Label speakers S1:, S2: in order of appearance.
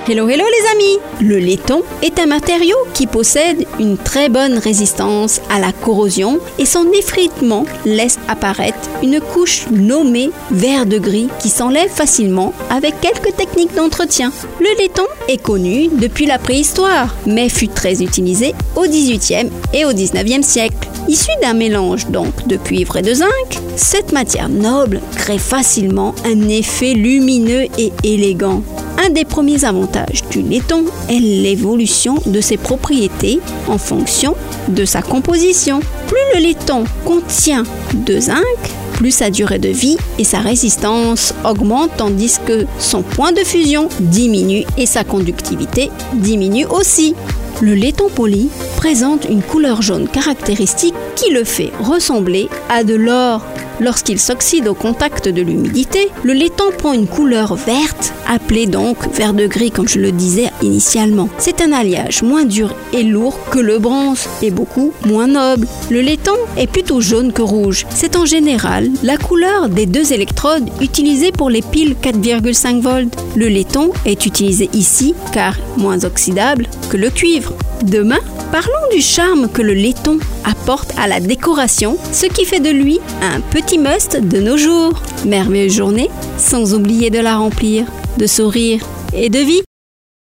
S1: Hello les amis! Le laiton est un matériau qui possède une très bonne résistance à la corrosion et son effritement laisse apparaître une couche nommée vert de gris qui s'enlève facilement avec quelques techniques d'entretien. Le laiton est connu depuis la préhistoire, mais fut très utilisé au XVIIIe et au XIXe siècle. Issu d'un mélange donc de cuivre et de zinc, cette matière noble crée facilement un effet lumineux et élégant. Un des premiers avantages du laiton est l'évolution de ses propriétés en fonction de sa composition. Plus le laiton contient de zinc, plus sa durée de vie et sa résistance augmentent, tandis que son point de fusion diminue et sa conductivité diminue aussi. Le laiton poli présente une couleur jaune caractéristique qui le fait ressembler à de l'or. Lorsqu'il s'oxyde au contact de l'humidité, le laiton prend une couleur verte, appelée donc vert de gris comme je le disais initialement. C'est un alliage moins dur et lourd que le bronze et beaucoup moins noble. Le laiton est plutôt jaune que rouge. C'est en général la couleur des deux électrodes utilisées pour les piles 4,5 volts. Le laiton est utilisé ici car moins oxydable que le cuivre. Demain, parlons du charme que le laiton apporte à la décoration, ce qui fait de lui un petit must de nos jours. Merveilleuse journée, sans oublier de la remplir de sourires et de vie.